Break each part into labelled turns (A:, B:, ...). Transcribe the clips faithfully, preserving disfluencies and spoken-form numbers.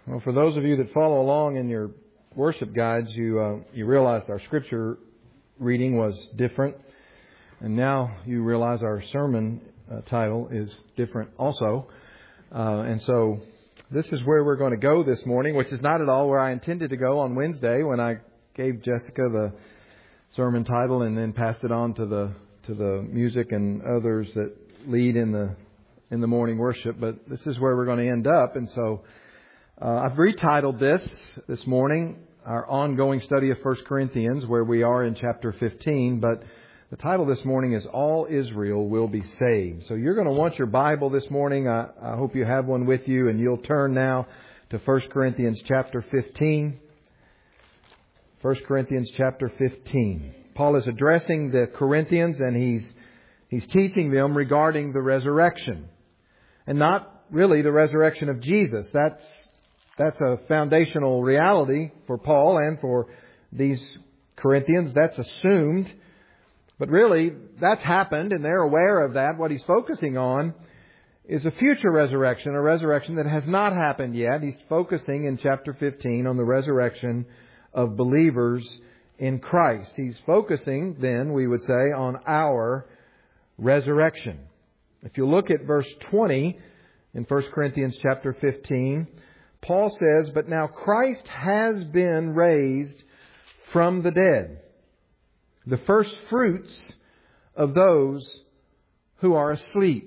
A: Well, for those of you that follow along in your worship guides, you uh, you realized our scripture reading was different. And now you realize our sermon uh, title is different also. Uh, and so this is where we're going to go this morning, which is not at all where I intended to go on Wednesday when I gave Jessica the sermon title and then passed it on to the to the music and others that lead in the in the morning worship. But this is where we're going to end up. And so uh, I've retitled this this morning, our ongoing study of First Corinthians, where we are in chapter fifteen. But the title this morning is All Israel Will Be Saved. So you're going to want your Bible this morning. I, I hope you have one with you, and you'll turn now to First Corinthians chapter fifteen. First Corinthians chapter fifteen. Paul is addressing the Corinthians, and he's he's teaching them regarding the resurrection. And not really the resurrection of Jesus. That's that's a foundational reality for Paul and for these Corinthians. That's assumed. But really, that's happened, and they're aware of that. What he's focusing on is a future resurrection, a resurrection that has not happened yet. He's focusing in chapter fifteen on the resurrection of believers in Christ. He's focusing, then, we would say, on our resurrection. If you look at verse twenty in First Corinthians chapter fifteen, Paul says, "But now Christ has been raised from the dead, the first fruits of those who are asleep."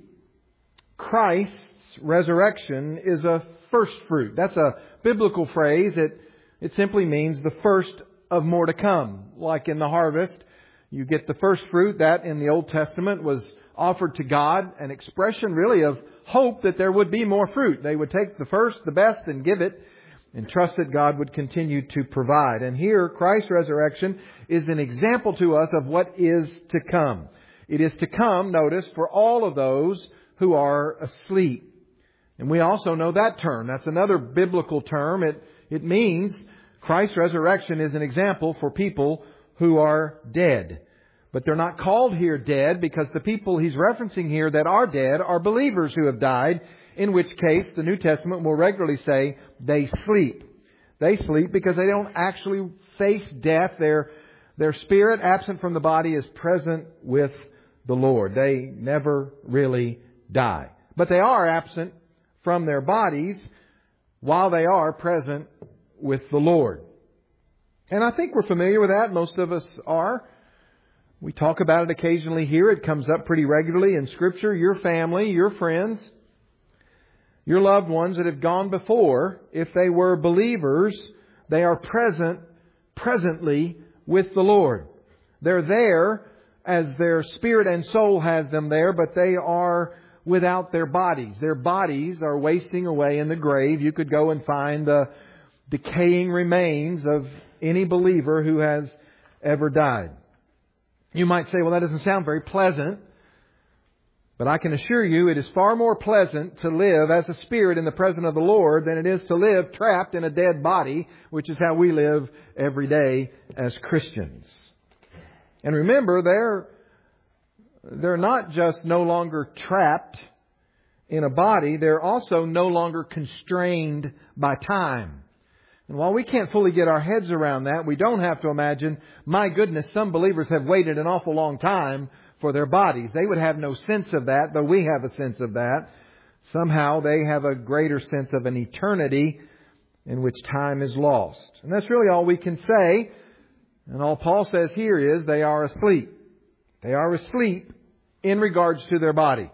A: Christ's resurrection is a first fruit. That's a biblical phrase. It, it simply means the first of more to come. Like in the harvest, you get the first fruit. That in the Old Testament was offered to God, an expression really of hope that there would be more fruit. They would take the first, the best, and give it, and trust that God would continue to provide. And here, Christ's resurrection is an example to us of what is to come. It is to come, notice, for all of those who are asleep. And we also know that term. That's another biblical term. It, it means Christ's resurrection is an example for people who are dead. But they're not called here dead because the people he's referencing here that are dead are believers who have died, in which case the New Testament will regularly say they sleep. They sleep because they don't actually face death. Their, their spirit, absent from the body, is present with the Lord. They never really die. But they are absent from their bodies while they are present with the Lord. And I think we're familiar with that. Most of us are. We talk about it occasionally here. It comes up pretty regularly in Scripture. Your family, your friends, your loved ones that have gone before, if they were believers, they are present, presently with the Lord. They're there as their spirit and soul has them there, but they are without their bodies. Their bodies are wasting away in the grave. You could go and find the decaying remains of any believer who has ever died. You might say, well, that doesn't sound very pleasant. But I can assure you it is far more pleasant to live as a spirit in the presence of the Lord than it is to live trapped in a dead body, which is how we live every day as Christians. And remember, they're, they're not just no longer trapped in a body, they're also no longer constrained by time. And while we can't fully get our heads around that, we don't have to imagine, my goodness, some believers have waited an awful long time for their bodies. They would have no sense of that, though we have a sense of that. Somehow they have a greater sense of an eternity in which time is lost. And that's really all we can say. And all Paul says here is they are asleep. They are asleep in regards to their body.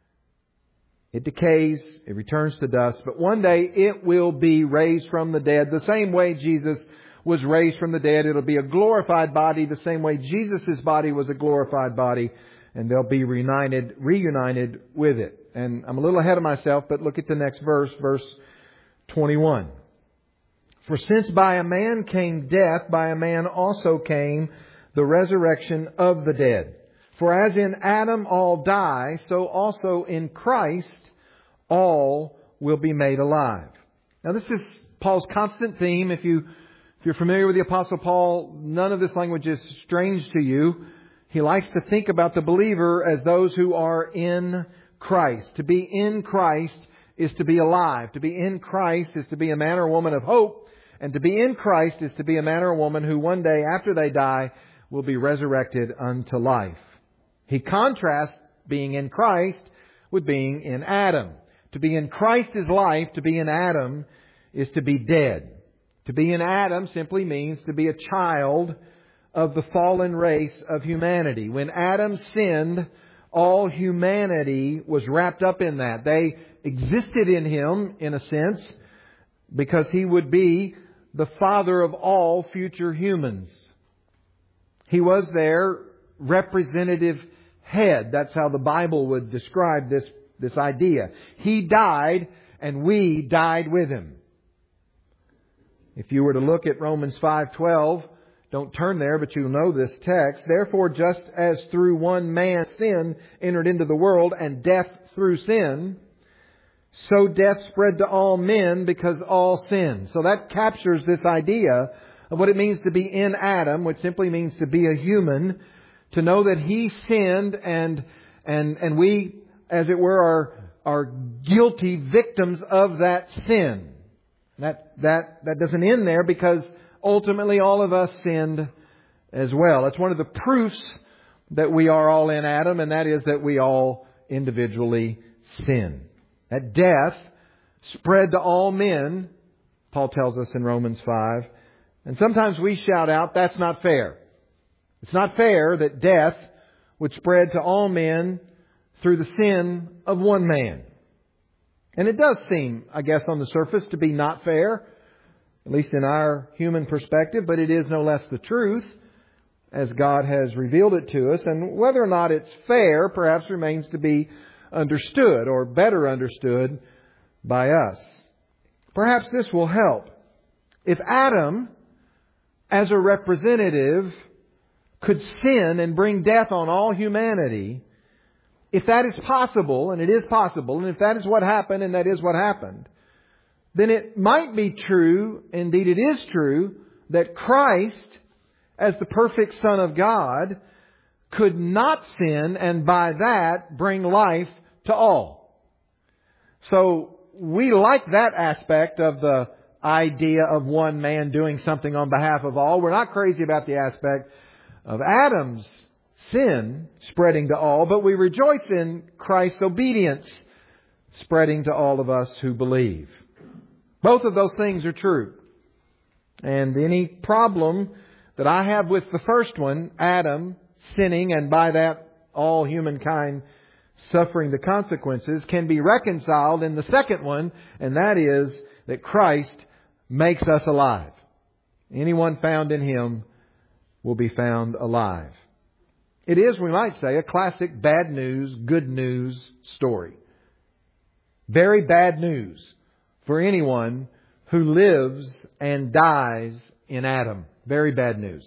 A: It decays, it returns to dust, but one day it will be raised from the dead. The same way Jesus was raised from the dead, it'll be a glorified body, the same way Jesus' body was a glorified body, and they'll be reunited, reunited with it. And I'm a little ahead of myself, but look at the next verse, verse twenty-one. "For since by a man came death, by a man also came the resurrection of the dead. For as in Adam all die, so also in Christ all will be made alive." Now this is Paul's constant theme. If, you, if you're familiar with the Apostle Paul, none of this language is strange to you. He likes to think about the believer as those who are in Christ. To be in Christ is to be alive. To be in Christ is to be a man or woman of hope. And to be in Christ is to be a man or woman who one day after they die will be resurrected unto life. He contrasts being in Christ with being in Adam. To be in Christ is life. To be in Adam is to be dead. To be in Adam simply means to be a child of the fallen race of humanity. When Adam sinned, all humanity was wrapped up in that. They existed in him, in a sense, because he would be the father of all future humans. He was their representative head. That's how the Bible would describe this, this idea. He died, and we died with Him. If you were to look at Romans five twelve, don't turn there, but you'll know this text. Therefore, just as through one man sin entered into the world, and death through sin, so death spread to all men because all sinned. So that captures this idea of what it means to be in Adam, which simply means to be a human, to know that he sinned and and and we, as it were, are are guilty victims of that sin. That that that doesn't end there, because ultimately all of us sinned as well. It's one of the proofs that we are all in Adam, and that is that we all individually sin. That death spread to all men, Paul tells us in Romans five. And sometimes we shout out, that's not fair. It's not fair that death would spread to all men through the sin of one man. And it does seem, I guess, on the surface to be not fair, at least in our human perspective, but it is no less the truth, as God has revealed it to us. And whether or not it's fair perhaps remains to be understood, or better understood by us. Perhaps this will help. If Adam, as a representative, could sin and bring death on all humanity, if that is possible, and it is possible, and if that is what happened, and that is what happened, then it might be true, indeed it is true, that Christ, as the perfect Son of God, could not sin and by that bring life to all. So we like that aspect of the idea of one man doing something on behalf of all. We're not crazy about the aspect of Adam's sin spreading to all, but we rejoice in Christ's obedience spreading to all of us who believe. Both of those things are true. And any problem that I have with the first one, Adam sinning and by that all humankind suffering the consequences, can be reconciled in the second one, and that is that Christ makes us alive. Anyone found in Him will be found alive. It is, we might say, a classic bad news, good news story. Very bad news for anyone who lives and dies in Adam. Very bad news.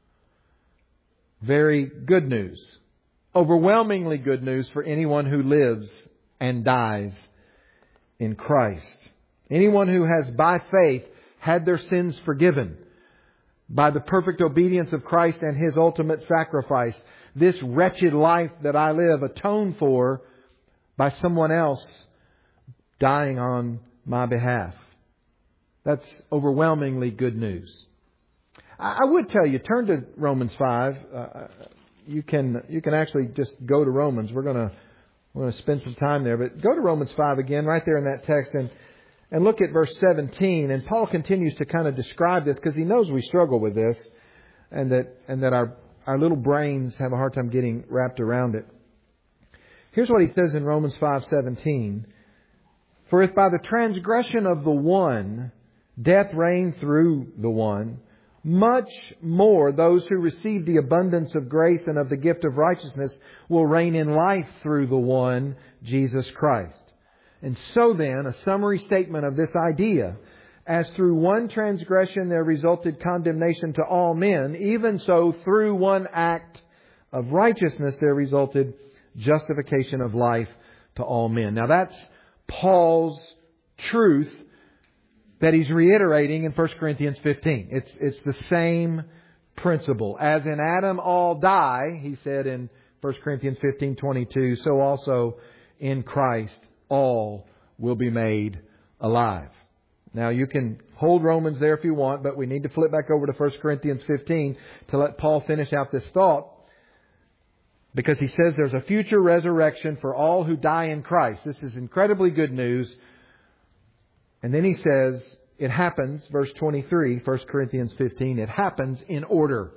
A: Very good news. Overwhelmingly good news for anyone who lives and dies in Christ. Anyone who has by faith had their sins forgiven by the perfect obedience of Christ and His ultimate sacrifice. This wretched life that I live atoned for by someone else dying on my behalf. That's overwhelmingly good news. I would tell you, turn to Romans five. Uh, you can you can actually just go to Romans. We're gonna we're gonna spend some time there, but go to Romans five again, right there in that text, and and look at verse seventeen. And Paul continues to kind of describe this because he knows we struggle with this, and that and that our our little brains have a hard time getting wrapped around it. Here's what he says in Romans five seventeen: For if by the transgression of the one death reigned through the one, much more those who receive the abundance of grace and of the gift of righteousness will reign in life through the one, Jesus Christ. And so then, a summary statement of this idea: as through one transgression there resulted condemnation to all men, even so through one act of righteousness there resulted justification of life to all men. Now that's Paul's truth that he's reiterating in First Corinthians fifteen. It's it's the same principle. As in Adam all die, he said in First Corinthians fifteen twenty-two, so also in Christ all will be made alive. Now you can hold Romans there if you want, but we need to flip back over to First Corinthians fifteen to let Paul finish out this thought. Because he says there's a future resurrection for all who die in Christ. This is incredibly good news. And then he says, it happens, verse twenty-three, First Corinthians fifteen, it happens in order.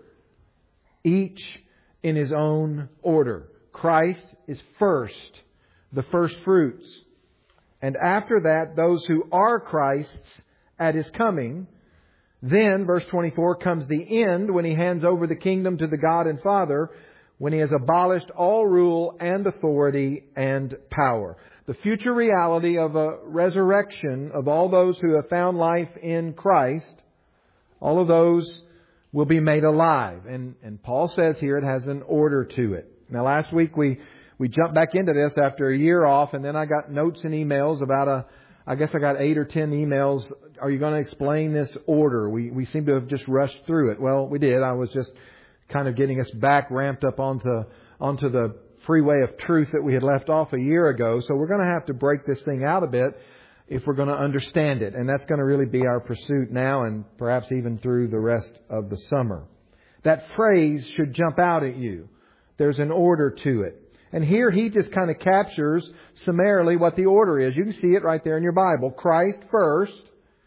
A: Each in his own order. Christ is first, the first fruits. And after that, those who are Christ's at His coming. Then, verse twenty-four, comes the end when He hands over the kingdom to the God and Father, when He has abolished all rule and authority and power. The future reality of a resurrection of all those who have found life in Christ, all of those will be made alive. And, and Paul says here it has an order to it. Now last week we, we jumped back into this after a year off, and then I got notes and emails about a, I guess I got eight or ten emails. Are you going to explain this order? We, we seem to have just rushed through it. Well, we did. I was just kind of getting us back ramped up onto, onto the freeway of truth that we had left off a year ago. So we're going to have to break this thing out a bit if we're going to understand it. And that's going to really be our pursuit now and perhaps even through the rest of the summer. That phrase should jump out at you. There's an order to it. And here he just kind of captures summarily what the order is. You can see it right there in your Bible. Christ first.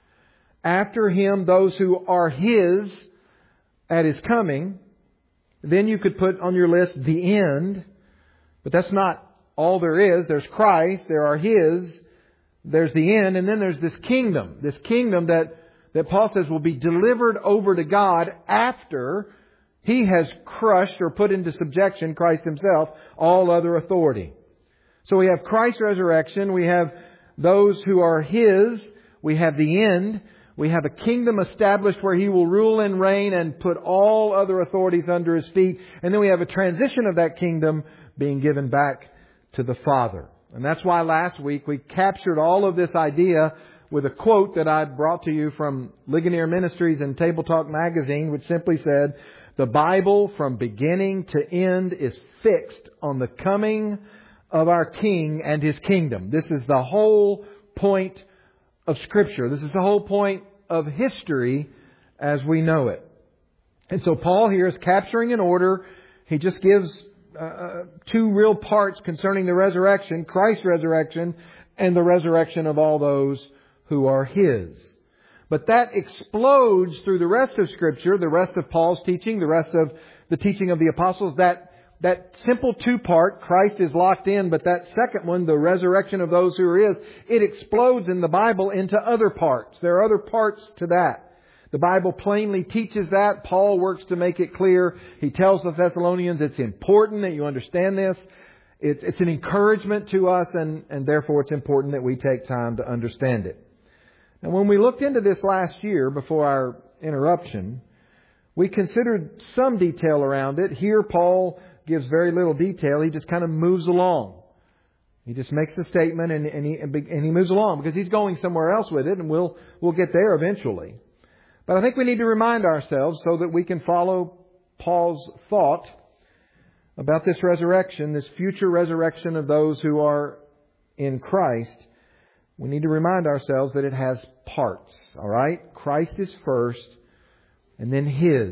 A: After Him, those who are His at His coming. Then you could put on your list the end. But that's not all there is. There's Christ. There are His. There's the end. And then there's this kingdom. This kingdom that, that Paul says will be delivered over to God after He has crushed or put into subjection, Christ Himself, all other authority. So we have Christ's resurrection. We have those who are His. We have the end. We have a kingdom established where He will rule and reign and put all other authorities under His feet. And then we have a transition of that kingdom being given back to the Father. And that's why last week we captured all of this idea with a quote that I brought to you from Ligonier Ministries and Table Talk magazine, which simply said, "The Bible from beginning to end is fixed on the coming of our King and His kingdom." This is the whole point of Scripture. This is the whole point of history as we know it. And so Paul here is capturing an order. He just gives uh, two real parts concerning the resurrection, Christ's resurrection and the resurrection of all those who are His. But that explodes through the rest of Scripture, the rest of Paul's teaching, the rest of the teaching of the apostles. That That simple two-part, Christ is locked in, but that second one, the resurrection of those who are His, it explodes in the Bible into other parts. There are other parts to that. The Bible plainly teaches that. Paul works to make it clear. He tells the Thessalonians it's important that you understand this. It's, it's an encouragement to us, and, and therefore it's important that we take time to understand it. And when we looked into this last year before our interruption, we considered some detail around it. Here Paul gives very little detail. He just kind of moves along. He just makes the statement and, and, he, and he moves along because he's going somewhere else with it, and we'll we'll get there eventually. But I think we need to remind ourselves so that we can follow Paul's thought about this resurrection, this future resurrection of those who are in Christ. We need to remind ourselves that it has parts. All right? Christ is first, and then His.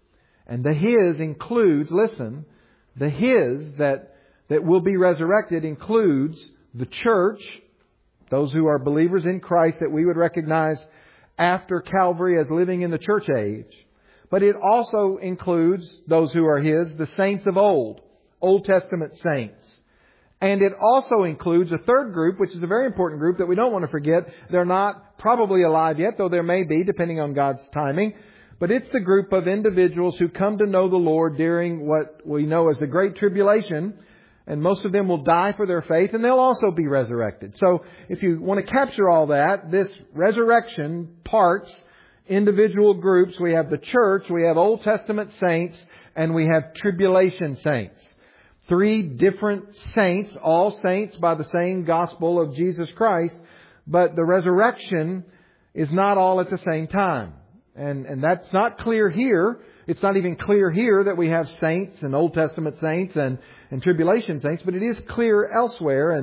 A: And the His includes, listen, the His that, that will be resurrected includes the church, those who are believers in Christ that we would recognize after Calvary as living in the church age. But it also includes those who are His, the saints of old, Old Testament saints. And it also includes a third group, which is a very important group that we don't want to forget. They're not probably alive yet, though there may be, depending on God's timing. But it's the group of individuals who come to know the Lord during what we know as the Great Tribulation. And most of them will die for their faith, and they'll also be resurrected. So if you want to capture all that, this resurrection parts, individual groups. We have the church, we have Old Testament saints, and we have tribulation saints. Three different saints, all saints by the same gospel of Jesus Christ. But the resurrection is not all at the same time. And, and that's not clear here. It's not even clear here that we have saints and Old Testament saints and, and tribulation saints. But it is clear elsewhere. And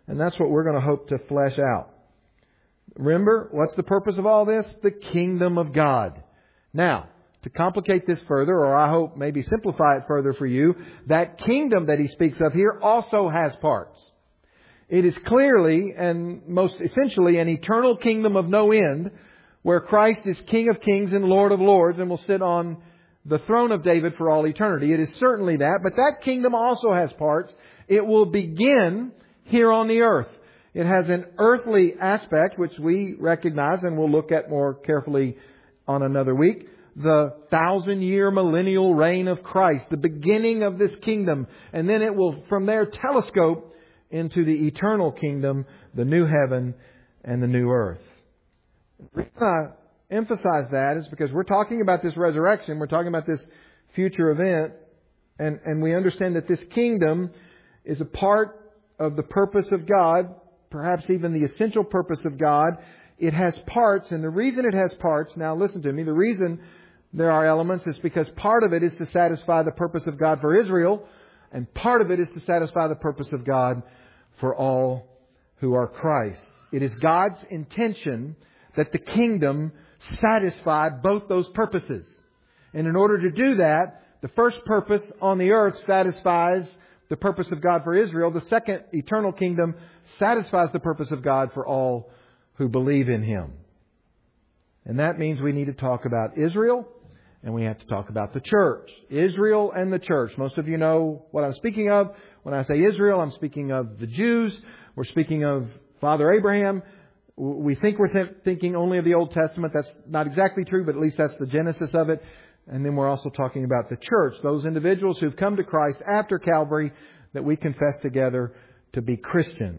A: And that's what we're going to hope to flesh out. Remember, what's the purpose of all this? The kingdom of God. Now, to complicate this further, or I hope maybe simplify it further for you, that kingdom that he speaks of here also has parts. It is clearly and most essentially an eternal kingdom of no end, where Christ is King of kings and Lord of lords and will sit on the throne of David for all eternity. It is certainly that, but that kingdom also has parts. It will begin here on the earth. It has an earthly aspect, which we recognize and we'll look at more carefully on another week. The thousand-year millennial reign of Christ, the beginning of this kingdom. And then it will, from there, telescope into the eternal kingdom, the new heaven and the new earth. The reason I emphasize that is because we're talking about this resurrection. We're talking about this future event. And, and we understand that this kingdom is a part of the purpose of God, perhaps even the essential purpose of God. It has parts, and the reason it has parts, now listen to me, the reason there are elements is because part of it is to satisfy the purpose of God for Israel, and part of it is to satisfy the purpose of God for all who are Christ. It is God's intention that the kingdom satisfy both those purposes. And in order to do that, the first purpose on the earth satisfies the purpose of God for Israel. The second eternal kingdom satisfies the purpose of God for all who believe in Him. And that means we need to talk about Israel and we have to talk about the church. Israel and the church. Most of you know what I'm speaking of. When I say Israel, I'm speaking of the Jews. We're speaking of Father Abraham. We think we're th- thinking only of the Old Testament. That's not exactly true, but at least that's the genesis of it. And then we're also talking about the church, those individuals who've come to Christ after Calvary that we confess together to be Christians.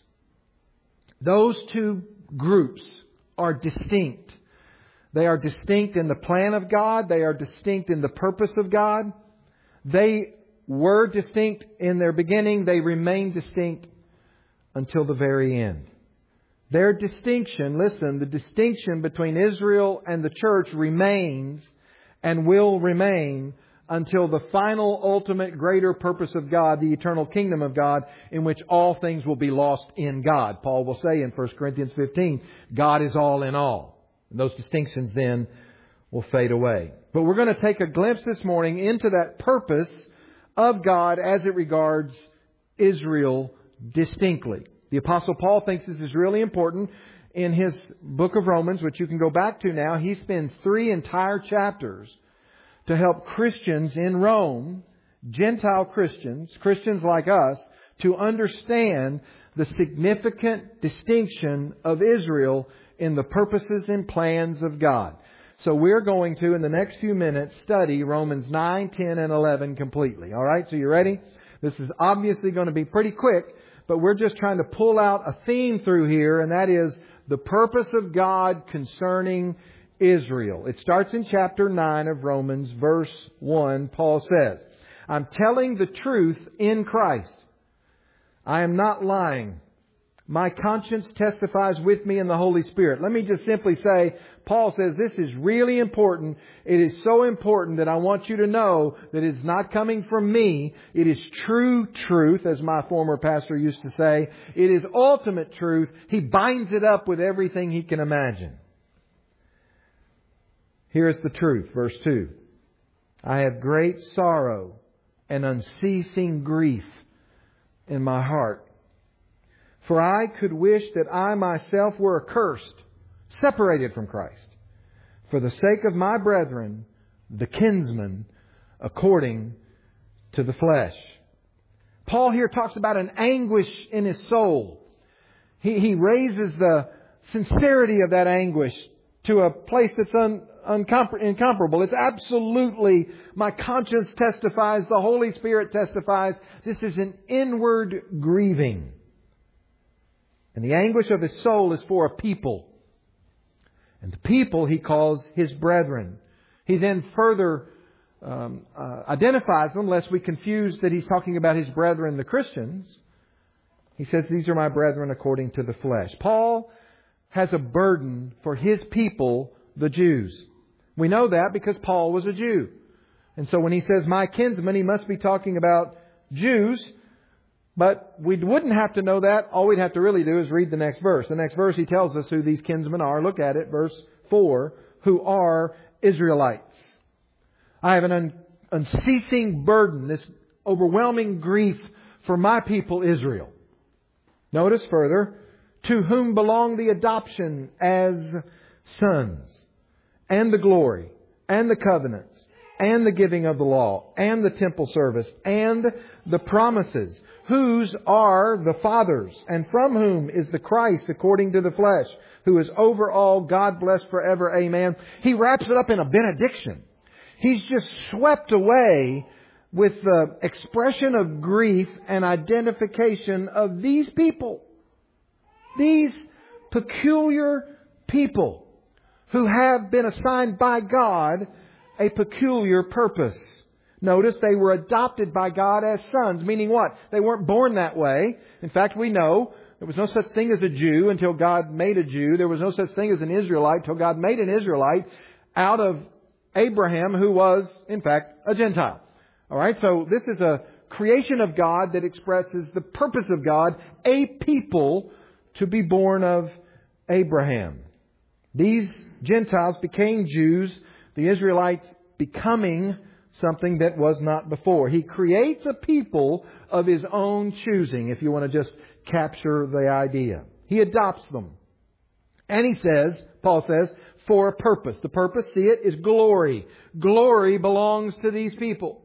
A: Those two groups are distinct. They are distinct in the plan of God. They are distinct in the purpose of God. They were distinct in their beginning. They remain distinct until the very end. Their distinction, listen, the distinction between Israel and the church remains and will remain until the final, ultimate, greater purpose of God, the eternal kingdom of God, in which all things will be lost in God. Paul will say in First Corinthians fifteen, God is all in all. And those distinctions then will fade away. But we're going to take a glimpse this morning into that purpose of God as it regards Israel distinctly. The Apostle Paul thinks this is really important. In his book of Romans, which you can go back to now, he spends three entire chapters to help Christians in Rome, Gentile Christians, Christians like us, to understand the significant distinction of Israel in the purposes and plans of God. So we're going to, in the next few minutes, study Romans nine, ten, and eleven completely. All right, so you ready? This is obviously going to be pretty quick, but we're just trying to pull out a theme through here, and that is the purpose of God concerning Israel. It starts in chapter nine of Romans, verse one. Paul says, I'm telling the truth in Christ. I am not lying. My conscience testifies with me in the Holy Spirit. Let me just simply say, Paul says this is really important. It is so important that I want you to know that it's not coming from me. It is true truth, as my former pastor used to say. It is ultimate truth. He binds it up with everything he can imagine. Here is the truth, verse two. I have great sorrow and unceasing grief in my heart. For I could wish that I myself were accursed, separated from Christ, for the sake of my brethren, the kinsmen, according to the flesh. Paul here talks about an anguish in his soul. He, he raises the sincerity of that anguish to a place that's un, uncompar- incomparable. It's absolutely, my conscience testifies, the Holy Spirit testifies. This is an inward grieving. And the anguish of his soul is for a people. And the people he calls his brethren. He then further um, uh, identifies them, lest we confuse that he's talking about his brethren, the Christians. He says, these are my brethren according to the flesh. Paul has a burden for his people, the Jews. We know that because Paul was a Jew. And so when he says my kinsmen, he must be talking about Jews. But we wouldn't have to know that. All we'd have to really do is read the next verse. The next verse, he tells us who these kinsmen are. Look at it, verse four, who are Israelites. I have an un- unceasing burden, this overwhelming grief for my people Israel. Notice further, to whom belong the adoption as sons, and the glory, and the covenants, and the giving of the law, and the temple service, and the promises, whose are the fathers, and from whom is the Christ according to the flesh, who is over all, God bless forever, amen. He wraps it up in a benediction. He's just swept away with the expression of grief and identification of these people. These peculiar people who have been assigned by God a peculiar purpose. Notice they were adopted by God as sons, meaning what? They weren't born that way. In fact, we know there was no such thing as a Jew until God made a Jew. There was no such thing as an Israelite until God made an Israelite out of Abraham, who was, in fact, a Gentile. All right, so this is a creation of God that expresses the purpose of God, a people to be born of Abraham. These Gentiles became Jews, the Israelites becoming something that was not before. He creates a people of His own choosing, if you want to just capture the idea. He adopts them. And He says, Paul says, for a purpose. The purpose, see it, is glory. Glory belongs to these people.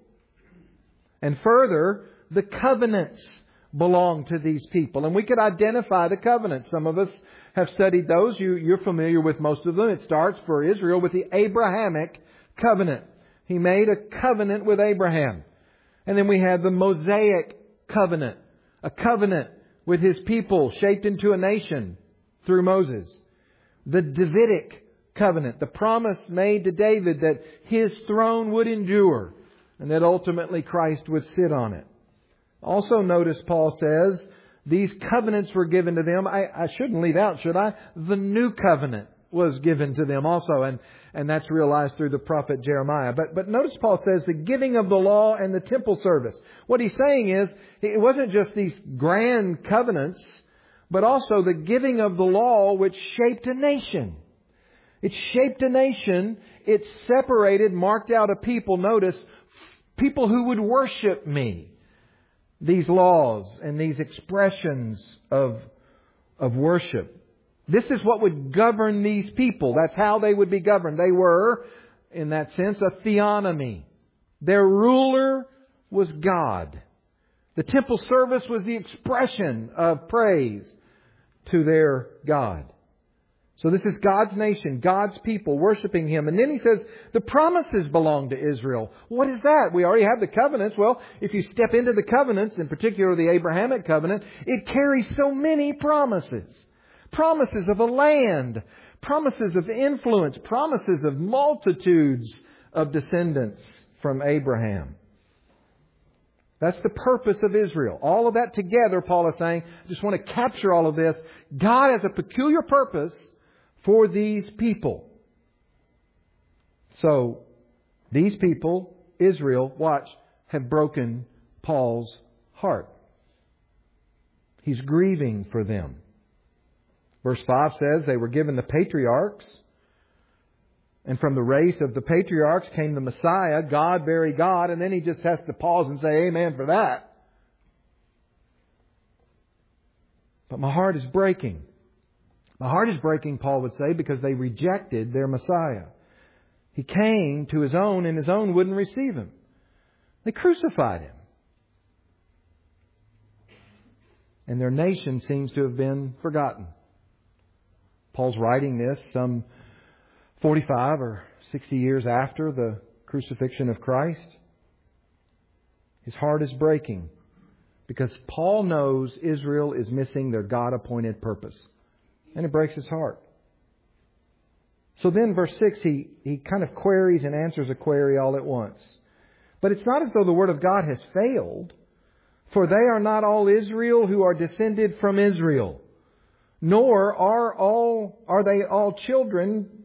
A: And further, the covenants belong to these people. And we could identify the covenants. Some of us have studied those. You, you're familiar with most of them. It starts for Israel with the Abrahamic covenant. He made a covenant with Abraham. And then we have the Mosaic covenant. A covenant with His people shaped into a nation through Moses. The Davidic covenant. The promise made to David that his throne would endure and that ultimately Christ would sit on it. Also notice Paul says these covenants were given to them. I, I shouldn't leave out, should I? The new covenant was given to them also. And, and that's realized through the prophet Jeremiah. But, but notice Paul says the giving of the law and the temple service. What he's saying is it wasn't just these grand covenants, but also the giving of the law which shaped a nation. It shaped a nation. It separated, marked out a people. Notice, people who would worship me. These laws and these expressions of, of worship. This is what would govern these people. That's how they would be governed. They were, in that sense, a theonomy. Their ruler was God. The temple service was the expression of praise to their God. So this is God's nation, God's people worshiping Him. And then he says the promises belong to Israel. What is that? We already have the covenants. Well, if you step into the covenants, in particular the Abrahamic covenant, it carries so many promises. Promises of a land, promises of influence, promises of multitudes of descendants from Abraham. That's the purpose of Israel. All of that together, Paul is saying, I just want to capture all of this. God has a peculiar purpose for these people. So, these people, Israel, watch, have broken Paul's heart. He's grieving for them. Verse five says they were given the patriarchs. And from the race of the patriarchs came the Messiah, God, very God. And then he just has to pause and say amen for that. But my heart is breaking. My heart is breaking, Paul would say, because they rejected their Messiah. He came to His own and His own wouldn't receive Him. They crucified Him. And their nation seems to have been forgotten. Paul's writing this some forty-five or sixty years after the crucifixion of Christ. His heart is breaking because Paul knows Israel is missing their God-appointed purpose. And it breaks his heart. So then verse six, he, he kind of queries and answers a query all at once. But it's not as though the Word of God has failed. For they are not all Israel who are descended from Israel. Nor are all are they all children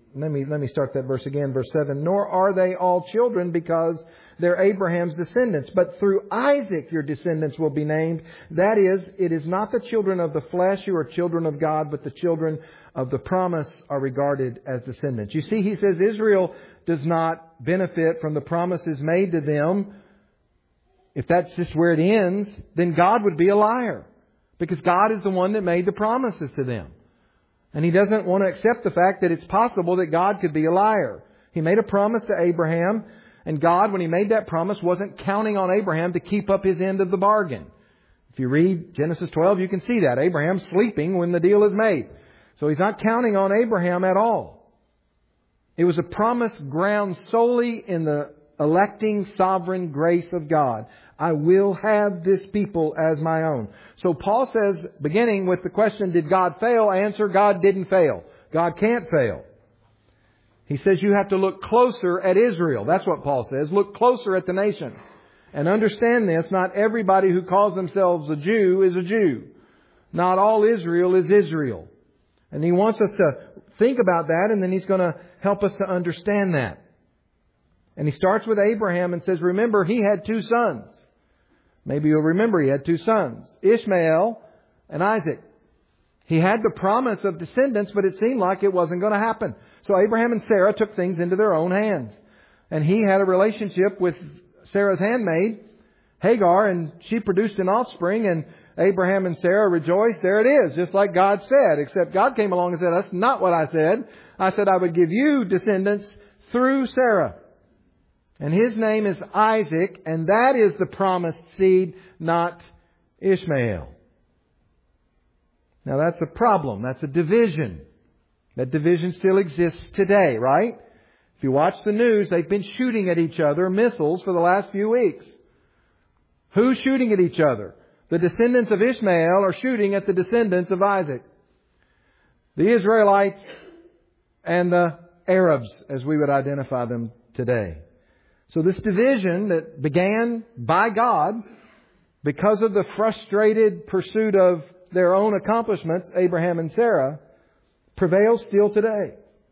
A: let me, let me start that verse again, verse seven. Nor are they all children because they're Abraham's descendants, but through Isaac your descendants will be named. That is, it is not the children of the flesh who are children of God, but the children of the promise are regarded as descendants. You see, he says Israel does not benefit from the promises made to them. If that's just where it ends, then God would be a liar, because God is the one that made the promises to them. And He doesn't want to accept the fact that it's possible that God could be a liar. He made a promise to Abraham, and God, when He made that promise, wasn't counting on Abraham to keep up his end of the bargain. If you read Genesis twelve, you can see that. Abraham's sleeping when the deal is made. So He's not counting on Abraham at all. It was a promise ground solely in the electing sovereign grace of God. I will have this people as my own. So Paul says, beginning with the question, did God fail? Answer, God didn't fail. God can't fail. He says you have to look closer at Israel. That's what Paul says. Look closer at the nation. And understand this, not everybody who calls themselves a Jew is a Jew. Not all Israel is Israel. And he wants us to think about that, and then he's going to help us to understand that. And he starts with Abraham and says, remember, he had two sons. Maybe you'll remember he had two sons, Ishmael and Isaac. He had the promise of descendants, but it seemed like it wasn't going to happen. So Abraham and Sarah took things into their own hands. And he had a relationship with Sarah's handmaid, Hagar, and she produced an offspring, and Abraham and Sarah rejoiced. There it is, just like God said, except God came along and said, that's not what I said. I said I would give you descendants through Sarah. And his name is Isaac, and that is the promised seed, not Ishmael. Now that's a problem. That's a division. That division still exists today, right? If you watch the news, they've been shooting at each other missiles for the last few weeks. Who's shooting at each other? The descendants of Ishmael are shooting at the descendants of Isaac. The Israelites and the Arabs, as we would identify them today. So this division that began by God because of the frustrated pursuit of their own accomplishments, Abraham and Sarah, prevails still today.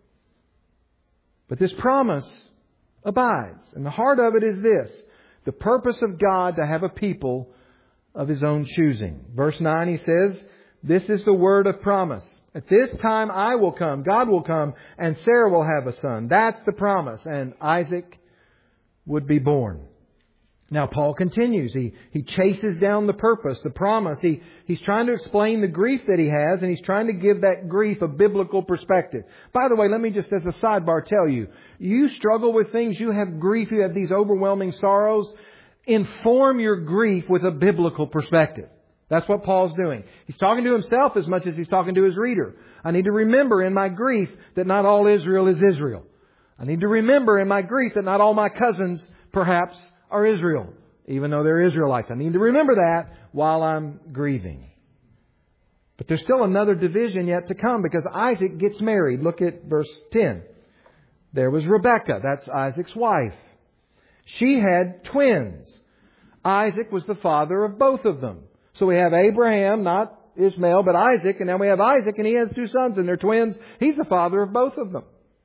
A: But this promise abides. And the heart of it is this: the purpose of God to have a people of His own choosing. Verse nine, He says, this is the word of promise. At this time I will come, God will come, and Sarah will have a son. That's the promise. And Isaac would be born. Now Paul continues. He he chases down the purpose, the promise. He he's trying to explain the grief that he has, and he's trying to give that grief a biblical perspective. By the way, let me just as a sidebar tell you, you struggle with things, you have grief, you have these overwhelming sorrows. Inform your grief with a biblical perspective. That's what Paul's doing. He's talking to himself as much as he's talking to his reader. I need to remember in my grief that not all Israel is Israel. I need to remember in my grief that not all my cousins, perhaps, are Israel, even though they're Israelites. I need to remember that while I'm grieving. But there's still another division yet to come, because Isaac gets married. Look at verse ten. There was Rebekah. That's Isaac's wife. She had twins. Isaac was the father of both of them. So we have Abraham, not Ishmael, but Isaac. And now we have Isaac, and he has two sons, and they're twins. He's the father of both of them.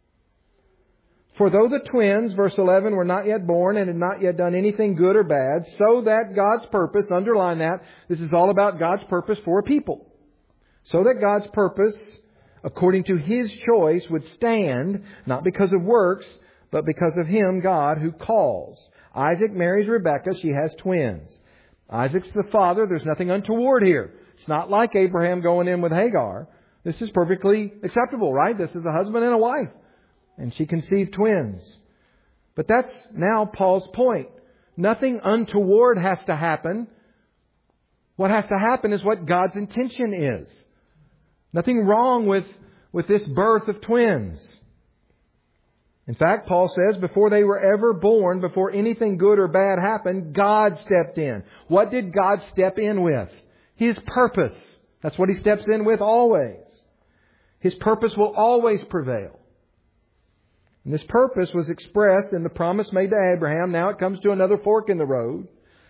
A: For though the twins, verse eleven, were not yet born and had not yet done anything good or bad, so that God's purpose, underline that, this is all about God's purpose for a people. So that God's purpose, according to His choice, would stand, not because of works, but because of Him, God, who calls. Isaac marries Rebekah. She has twins. Isaac's the father. There's nothing untoward here. It's not like Abraham going in with Hagar. This is perfectly acceptable, right? This is a husband and a wife. And she conceived twins. But that's now Paul's point. Nothing untoward has to happen. What has to happen is what God's intention is. Nothing wrong with, with this birth of twins. In fact, Paul says before they were ever born, before anything good or bad happened, God stepped in. What did God step in with? His purpose. That's what He steps in with always. His purpose will always prevail. And this purpose was expressed in the promise made to Abraham. Now it comes to another fork in the road.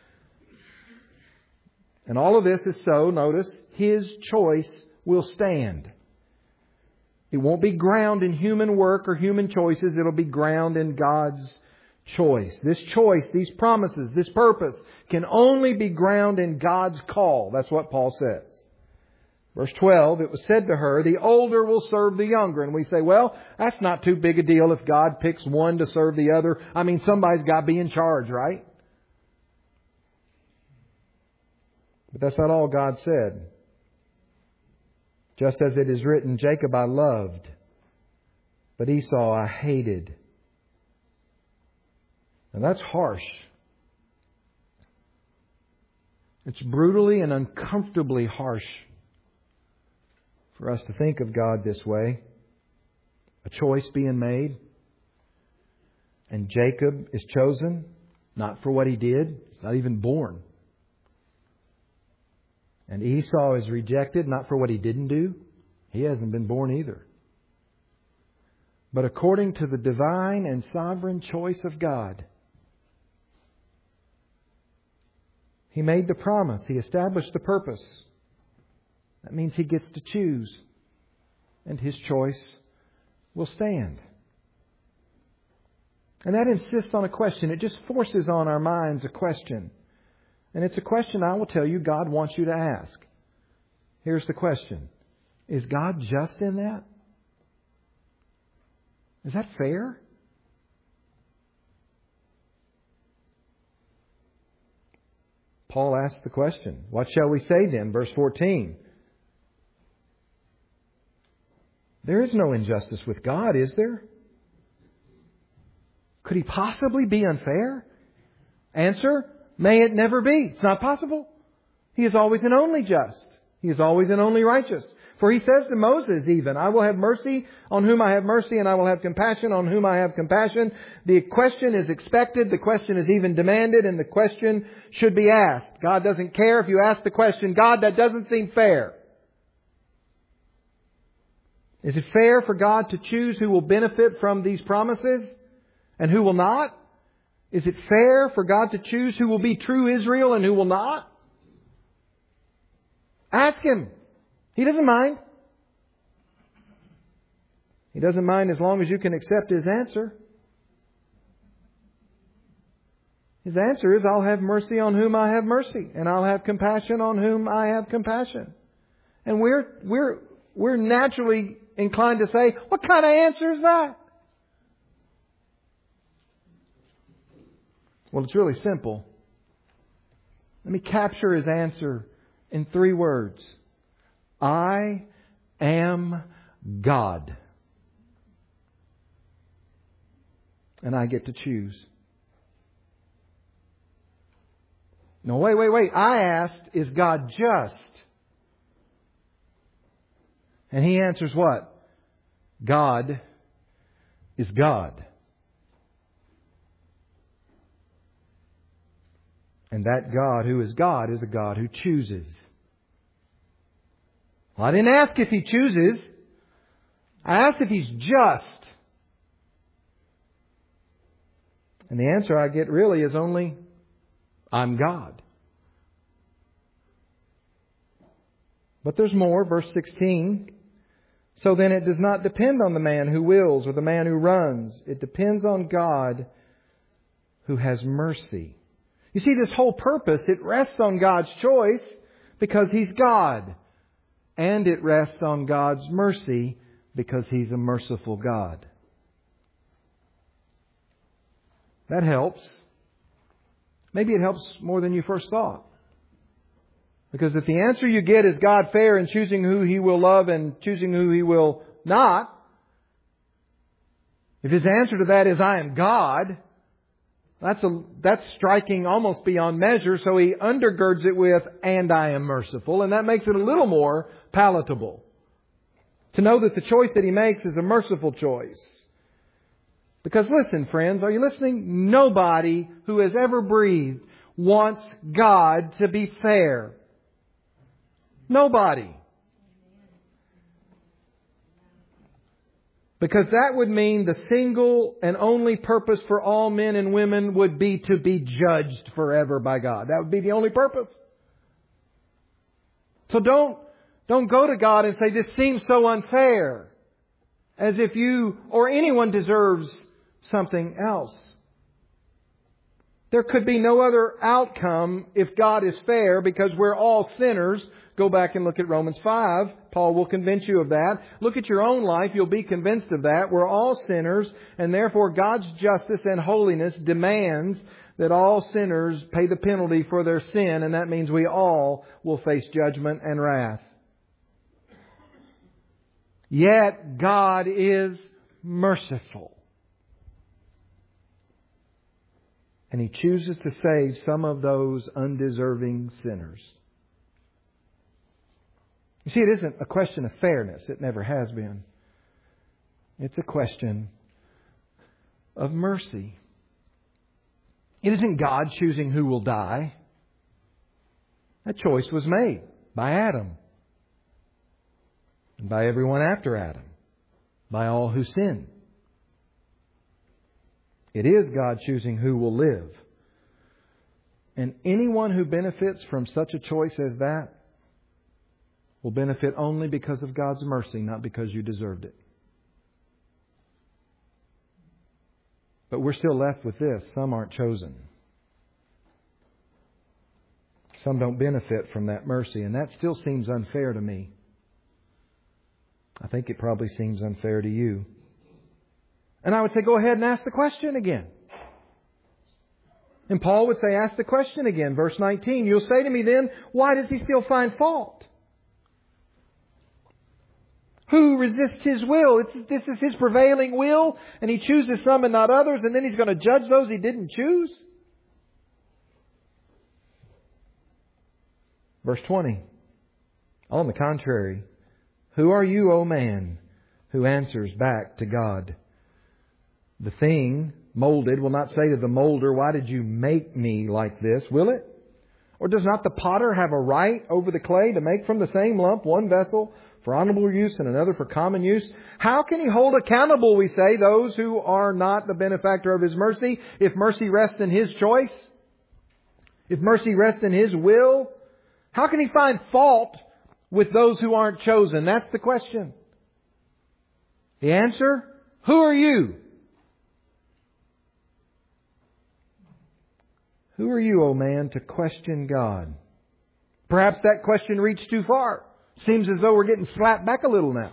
A: And all of this is so, notice, His choice will stand. It won't be ground in human work or human choices. It'll be ground in God's choice. This choice, these promises, this purpose can only be ground in God's call. That's what Paul says. Verse twelve, it was said to her, the older will serve the younger. And we say, well, that's not too big a deal if God picks one to serve the other. I mean, somebody's got to be in charge, right? But that's not all God said. Just as it is written, Jacob I loved, but Esau I hated. And that's harsh. It's brutally and uncomfortably harsh for us to think of God this way. A choice being made. And Jacob is chosen, not for what he did. He's not even born. And Esau is rejected, not for what he didn't do. He hasn't been born either. But according to the divine and sovereign choice of God. He made the promise. He established the purpose. That means He gets to choose. And His choice will stand. And that insists on a question. It just forces on our minds a question. And it's a question I will tell you God wants you to ask. Here's the question. Is God just in that? Is that fair? Paul asks the question. What shall we say then? Verse fourteen. There is no injustice with God, is there? Could He possibly be unfair? Answer, may it never be. It's not possible. He is always and only just. He is always and only righteous. For He says to Moses even, I will have mercy on whom I have mercy, and I will have compassion on whom I have compassion. The question is expected. The question is even demanded, and the question should be asked. God doesn't care if you ask the question, God, that doesn't seem fair. Is it fair for God to choose who will benefit from these promises and who will not? Is it fair for God to choose who will be true Israel and who will not? Ask Him. He doesn't mind. He doesn't mind as long as you can accept His answer. His answer is, I'll have mercy on whom I have mercy, and I'll have compassion on whom I have compassion. And we're we're we're naturally inclined to say, what kind of answer is that? Well, it's really simple. Let me capture His answer in three words. I am God. And I get to choose. No, wait, wait, wait. I asked, is God just? And He answers what? God is God. And that God who is God is a God who chooses. Well, I didn't ask if He chooses. I asked if He's just. And the answer I get really is only, I'm God. But there's more. Verse sixteen. So then it does not depend on the man who wills or the man who runs. It depends on God who has mercy. You see, this whole purpose, it rests on God's choice because He's God. And it rests on God's mercy because He's a merciful God. That helps. Maybe it helps more than you first thought. Because if the answer you get is God fair in choosing who He will love and choosing who He will not, if His answer to that is I am God, that's a that's striking almost beyond measure. So He undergirds it with and I am merciful, and that makes it a little more palatable. To know that the choice that He makes is a merciful choice. Because listen, friends, are you listening? Nobody who has ever breathed wants God to be fair. Nobody. Because that would mean the single and only purpose for all men and women would be to be judged forever by God. That would be the only purpose. So don't, don't go to God and say, this seems so unfair. as if you or anyone deserves something else. There could be no other outcome if God is fair, because we're all sinners. Go back and look at Romans five. Paul will convince you of that. Look at your own life. You'll be convinced of that. We're all sinners, and therefore God's justice and holiness demands that all sinners pay the penalty for their sin, and that means we all will face judgment and wrath. Yet God is merciful. And He chooses to save some of those undeserving sinners. You see, it isn't a question of fairness. It never has been. It's a question of mercy. It isn't God choosing who will die. That choice was made by Adam. And by everyone after Adam. By all who sin. It is God choosing who will live. And anyone who benefits from such a choice as that will benefit only because of God's mercy, not because you deserved it. But we're still left with this. Some aren't chosen. Some don't benefit from that mercy. And that still seems unfair to me. I think it probably seems unfair to you. And I would say, go ahead and ask the question again. And Paul would say, ask the question again. Verse nineteen, you'll say to me then, why does he still find fault? Who resists His will? It's, this is His prevailing will, and He chooses some and not others, and then He's going to judge those He didn't choose? Verse twenty. On the contrary, who are you, O man, who answers back to God? The thing molded will not say to the molder, why did you make me like this? Will it? Or does not the potter have a right over the clay to make from the same lump one vessel for honorable use and another for common use? How can He hold accountable, we say, those who are not the benefactor of His mercy, if mercy rests in His choice? If mercy rests in His will? How can He find fault with those who aren't chosen? That's the question. The answer? Who are you? Who are you, O man, to question God? Perhaps that question reached too far. Seems as though we're getting slapped back a little now.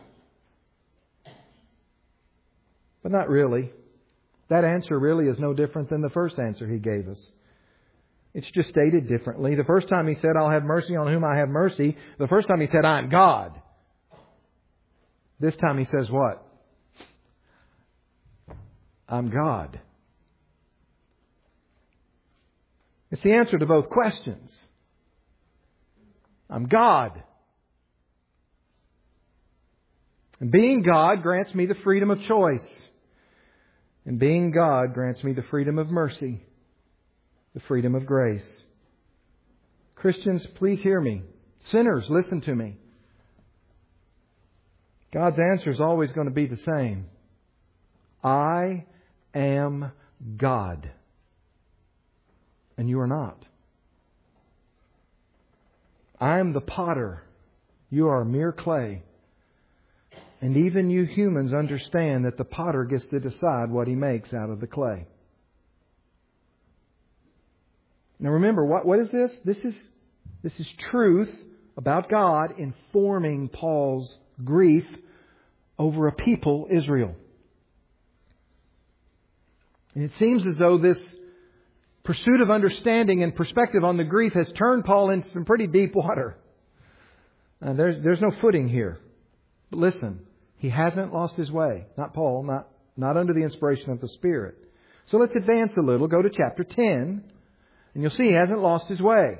A: But not really. That answer really is no different than the first answer He gave us. It's just stated differently. The first time He said, I'll have mercy on whom I have mercy. The first time He said, I'm God. This time He says what? I'm God. It's the answer to both questions. I'm God. And being God grants me the freedom of choice. And being God grants me the freedom of mercy. The freedom of grace. Christians, please hear me. Sinners, listen to me. God's answer is always going to be the same. I am God. And you are not. I am the potter. You are mere clay. And even you humans understand that the potter gets to decide what he makes out of the clay. Now remember, what, what is this? This is, this is truth about God informing Paul's grief over a people, Israel. And it seems as though this pursuit of understanding and perspective on the grief has turned Paul into some pretty deep water. Uh, there's, there's no footing here. But listen, he hasn't lost his way. Not Paul, not, not under the inspiration of the Spirit. So let's advance a little. Go to chapter ten. And you'll see he hasn't lost his way.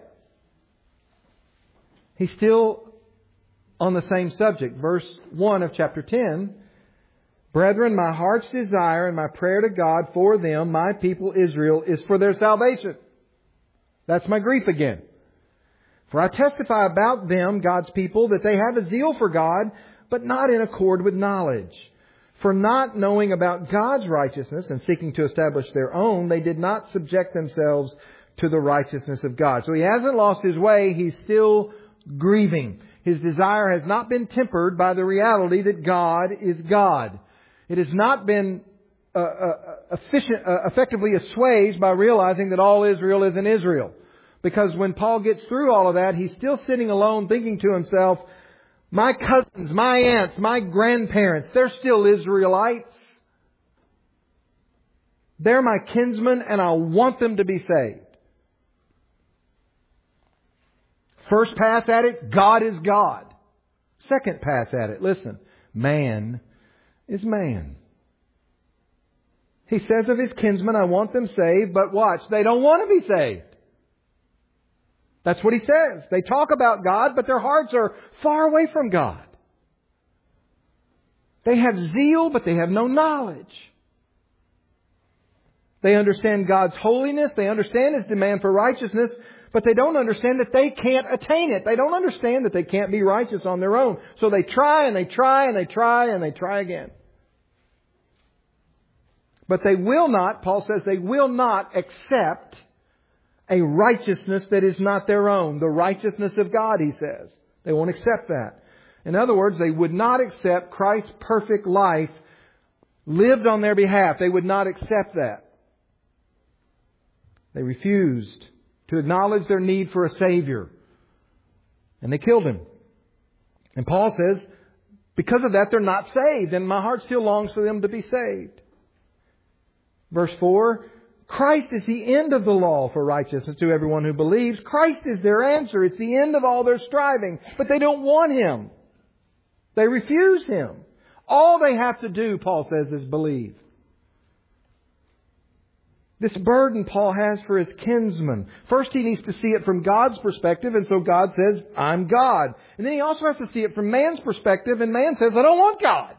A: He's still on the same subject. Verse one of chapter ten. Brethren, my heart's desire and my prayer to God for them, my people Israel, is for their salvation. That's my grief again. For I testify about them, God's people, that they have a zeal for God, but not in accord with knowledge. For not knowing about God's righteousness and seeking to establish their own, they did not subject themselves to the righteousness of God. So he hasn't lost his way. He's still grieving. His desire has not been tempered by the reality that God is God. It has not been uh, uh, efficient, uh, effectively assuaged by realizing that all Israel is in Israel. Because when Paul gets through all of that, he's still sitting alone thinking to himself, my cousins, my aunts, my grandparents, they're still Israelites. They're my kinsmen and I want them to be saved. First pass at it, God is God. Second pass at it, listen, man is man. He says of his kinsmen, I want them saved, but watch, they don't want to be saved. That's what he says. They talk about God, but their hearts are far away from God. They have zeal, but they have no knowledge. They understand God's holiness. They understand His demand for righteousness, but they don't understand that they can't attain it. They don't understand that they can't be righteous on their own. So they try and they try and they try and they try again. But they will not, Paul says, they will not accept a righteousness that is not their own. The righteousness of God, he says. They won't accept that. In other words, they would not accept Christ's perfect life lived on their behalf. They would not accept that. They refused to acknowledge their need for a Savior. And they killed Him. And Paul says, because of that, they're not saved. And my heart still longs for them to be saved. Verse four, Christ is the end of the law for righteousness to everyone who believes. Christ is their answer. It's the end of all their striving. But they don't want Him. They refuse Him. All they have to do, Paul says, is believe. This burden Paul has for his kinsmen. First, he needs to see it from God's perspective, and so God says, I'm God. And then he also has to see it from man's perspective, and man says, I don't want God.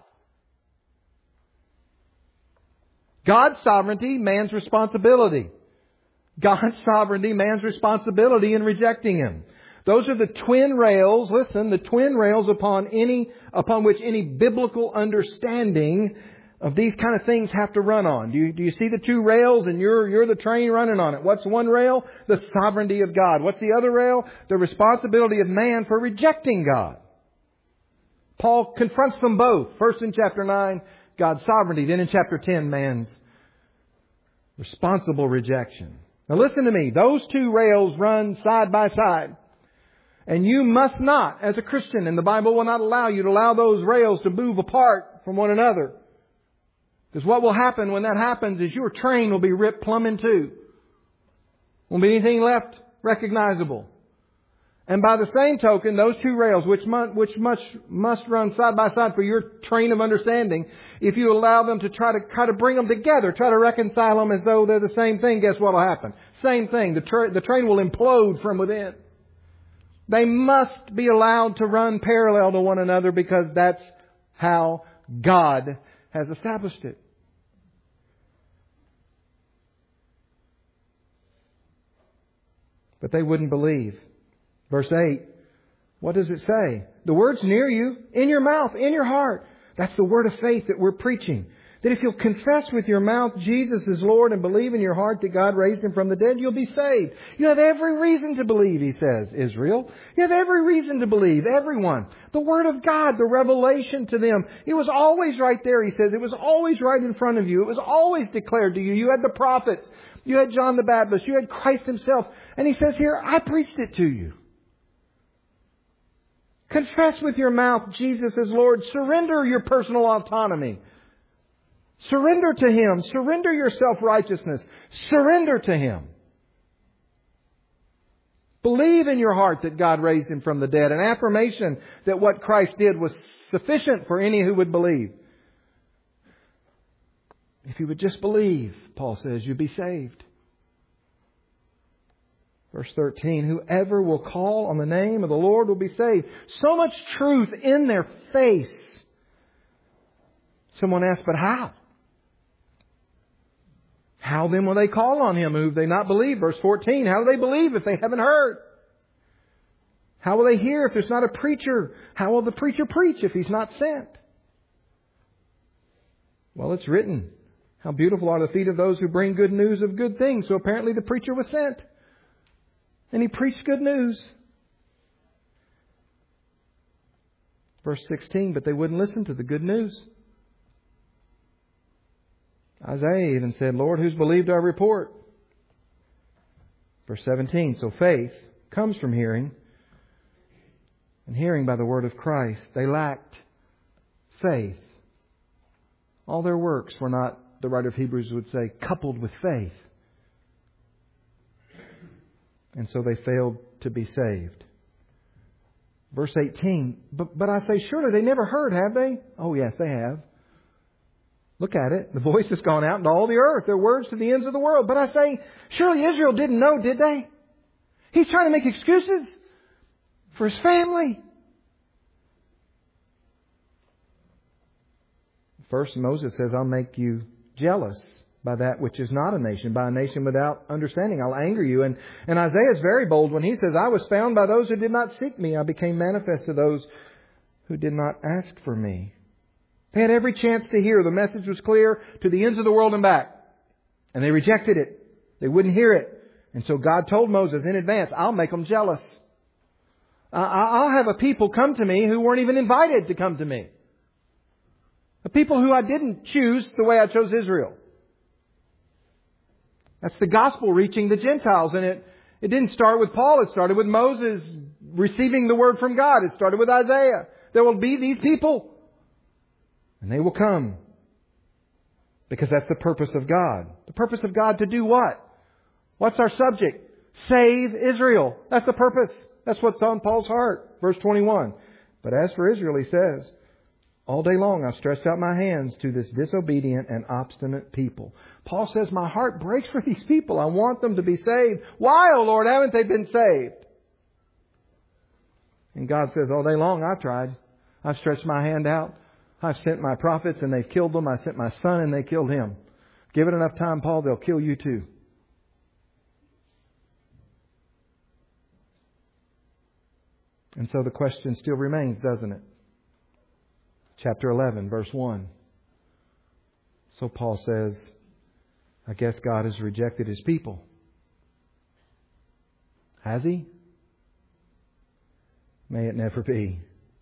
A: God's sovereignty, man's responsibility. God's sovereignty, man's responsibility in rejecting Him. Those are the twin rails, listen, the twin rails upon any, upon which any biblical understanding of these kind of things have to run on. Do you, do you see the two rails and you're, you're the train running on it? What's one rail? The sovereignty of God. What's the other rail? The responsibility of man for rejecting God. Paul confronts them both. First in chapter nine, God's sovereignty. Then in chapter ten, man's responsible rejection. Now listen to me. Those two rails run side by side. And you must not, as a Christian, and the Bible will not allow you to allow those rails to move apart from one another. Because what will happen when that happens is your train will be ripped plumb in two. Won't be anything left recognizable. And by the same token, those two rails, which must, which must, must run side by side for your train of understanding, if you allow them to try to try to bring them together, try to reconcile them as though they're the same thing, guess what will happen? Same thing. The, tra- the train will implode from within. They must be allowed to run parallel to one another because that's how God has established it. But they wouldn't believe. Verse eight, what does it say? The word's near you, in your mouth, in your heart. That's the word of faith that we're preaching. That if you'll confess with your mouth Jesus is Lord and believe in your heart that God raised Him from the dead, you'll be saved. You have every reason to believe, he says, Israel. You have every reason to believe, everyone. The Word of God, the revelation to them. It was always right there, he says. It was always right in front of you. It was always declared to you. You had the prophets. You had John the Baptist. You had Christ Himself. And he says here, I preached it to you. Confess with your mouth Jesus is Lord. Surrender your personal autonomy. Surrender to Him. Surrender your self-righteousness. Surrender to Him. Believe in your heart that God raised Him from the dead. An affirmation that what Christ did was sufficient for any who would believe. If you would just believe, Paul says, you'll be saved. Verse thirteen, whoever will call on the name of the Lord will be saved. So much truth in their face. Someone asked, but how? How then will they call on Him who have they not believed? Verse fourteen, how do they believe if they haven't heard? How will they hear if there's not a preacher? How will the preacher preach if he's not sent? Well, it's written, how beautiful are the feet of those who bring good news of good things. So apparently the preacher was sent. And he preached good news. Verse sixteen, but they wouldn't listen to the good news. Isaiah even said, Lord, who's believed our report? Verse seventeen, so faith comes from hearing, and hearing by the word of Christ. They lacked faith. All their works were not, the writer of Hebrews would say, coupled with faith. And so they failed to be saved. Verse eighteen, but, but I say, surely they never heard, have they? Oh yes, they have. Look at it. The voice has gone out into all the earth. Their words to the ends of the world. But I say, surely Israel didn't know, did they? He's trying to make excuses for his family. First, Moses says, I'll make you jealous by that which is not a nation, by a nation without understanding. I'll anger you. And, and Isaiah is very bold when he says, I was found by those who did not seek me. I became manifest to those who did not ask for me. They had every chance to hear. The message was clear to the ends of the world and back. And they rejected it. They wouldn't hear it. And so God told Moses in advance, I'll make them jealous. I'll have a people come to me who weren't even invited to come to me. A people who I didn't choose the way I chose Israel. That's the gospel reaching the Gentiles. And it, it didn't start with Paul. It started with Moses receiving the word from God. It started with Isaiah. There will be these people. And they will come. Because that's the purpose of God. The purpose of God to do what? What's our subject? Save Israel. That's the purpose. That's what's on Paul's heart. Verse twenty-one. But as for Israel, he says, all day long I've stretched out my hands to this disobedient and obstinate people. Paul says, my heart breaks for these people. I want them to be saved. Why, O Lord, haven't they been saved? And God says, all day long I've tried. I've stretched my hand out. I've sent my prophets and they've killed them. I sent my son and they killed him. Give it enough time, Paul, they'll kill you too. And so the question still remains, doesn't it? Chapter eleven, verse one. So Paul says, I guess God has rejected His people. Has He? May it never be.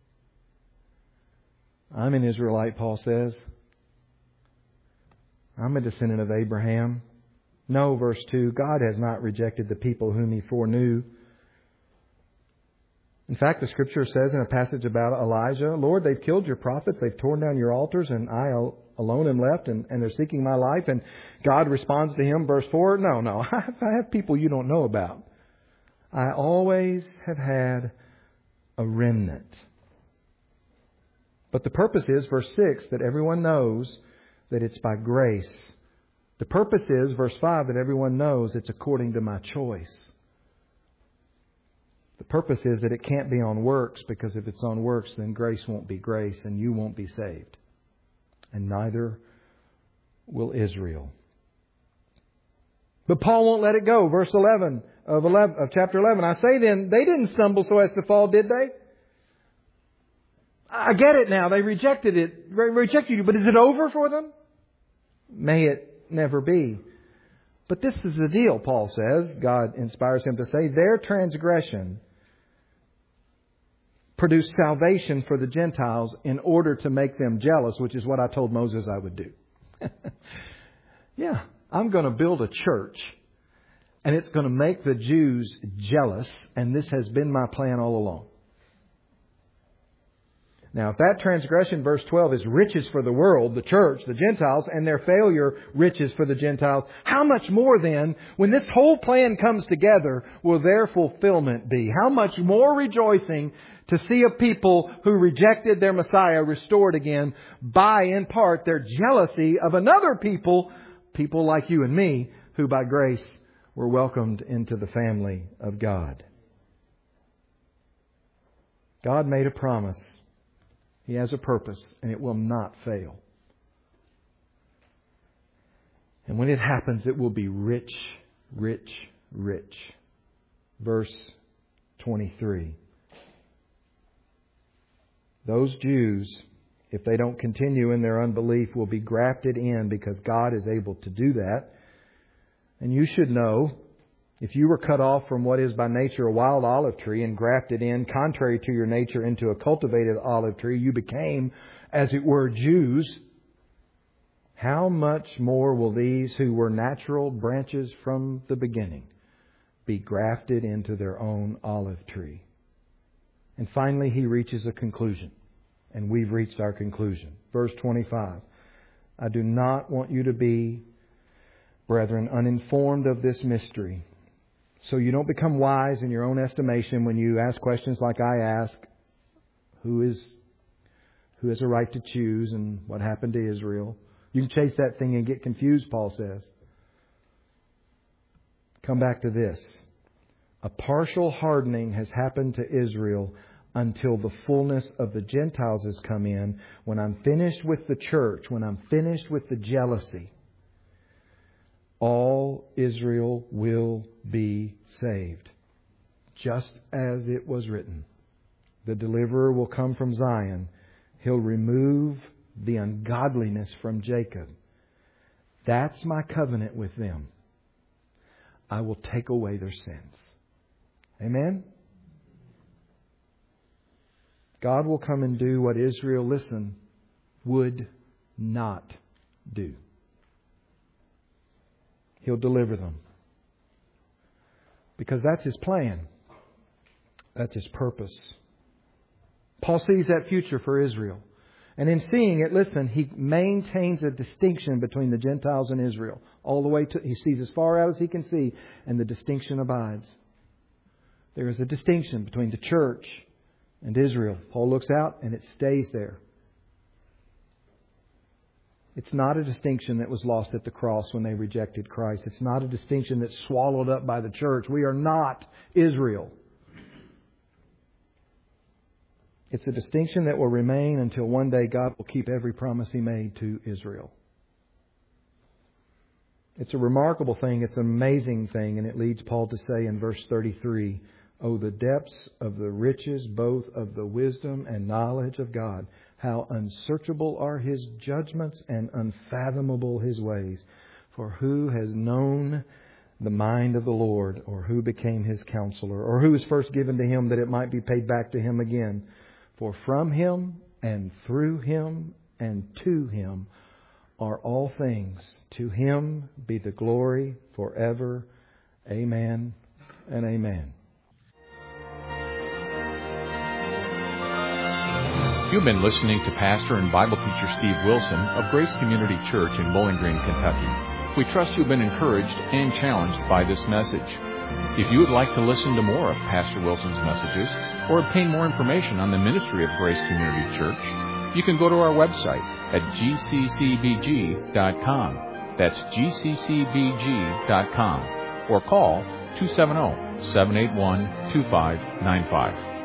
A: I'm an Israelite, Paul says. I'm a descendant of Abraham. No, verse two, God has not rejected the people whom He foreknew. In fact, the Scripture says in a passage about Elijah, Lord, they've killed your prophets, they've torn down your altars, and I alone am left, and, and they're seeking my life. And God responds to him, verse four, no, no, I have people you don't know about. I always have had a remnant. But the purpose is, verse six, that everyone knows that it's by grace. The purpose is, verse five, that everyone knows it's according to my choice. The purpose is that it can't be on works, because if it's on works, then grace won't be grace and you won't be saved. And neither will Israel. But Paul won't let it go. Verse eleven of, eleven of chapter eleven. I say then, they didn't stumble so as to fall, did they? I get it now. They rejected it. Rejected you. But is it over for them? May it never be. But this is the deal, Paul says. God inspires him to say, their transgression produced salvation for the Gentiles in order to make them jealous, which is what I told Moses I would do. Yeah, I'm going to build a church, and it's going to make the Jews jealous, and this has been my plan all along. Now, if that transgression, verse twelve, is riches for the world, the church, the Gentiles, and their failure, riches for the Gentiles, how much more then, when this whole plan comes together, will their fulfillment be? How much more rejoicing to see a people who rejected their Messiah restored again by, in part, their jealousy of another people, people like you and me, who by grace were welcomed into the family of God. God made a promise. He has a purpose, and it will not fail. And when it happens, it will be rich, rich, rich. Verse twenty-three. Those Jews, if they don't continue in their unbelief, will be grafted in, because God is able to do that. And you should know, if you were cut off from what is by nature a wild olive tree and grafted in, contrary to your nature, into a cultivated olive tree, you became, as it were, Jews. how much more will these who were natural branches from the beginning be grafted into their own olive tree? And finally, he reaches a conclusion. And we've reached our conclusion. Verse twenty-five. I do not want you to be, brethren, uninformed of this mystery, so you don't become wise in your own estimation when you ask questions like I ask, who is who has a right to choose and what happened to Israel. You can chase that thing and get confused, Paul says. Come back to this. A partial hardening has happened to Israel until the fullness of the Gentiles has come in. When I'm finished with the church, when I'm finished with the jealousy, all Israel will be saved. Just as it was written. The deliverer will come from Zion. He'll remove the ungodliness from Jacob. That's my covenant with them. I will take away their sins. Amen? God will come and do what Israel, listen, would not do. He'll deliver them. Because that's His plan. That's His purpose. Paul sees that future for Israel. And in seeing it, listen, he maintains a distinction between the Gentiles and Israel. All the way to, he sees as far out as he can see, and the distinction abides. There is a distinction between the church and Israel. Paul looks out and it stays there. It's not a distinction that was lost at the cross when they rejected Christ. It's not a distinction that's swallowed up by the church. We are not Israel. It's a distinction that will remain until one day God will keep every promise He made to Israel. It's a remarkable thing. It's an amazing thing. And it leads Paul to say in verse thirty-three, oh, the depths of the riches, both of the wisdom and knowledge of God. How unsearchable are His judgments and unfathomable His ways. For who has known the mind of the Lord, or who became His counselor, or who was first given to Him that it might be paid back to Him again? For from Him and through Him and to Him are all things. To Him be the glory forever. Amen and amen.
B: You've been listening to Pastor and Bible teacher Steve Wilson of Grace Community Church in Bowling Green, Kentucky. We trust you've been encouraged and challenged by this message. If you would like to listen to more of Pastor Wilson's messages or obtain more information on the ministry of Grace Community Church, you can go to our website at g c c b g dot com. That's g c c b g dot com. Or call two seven zero, seven eight one, two five nine five.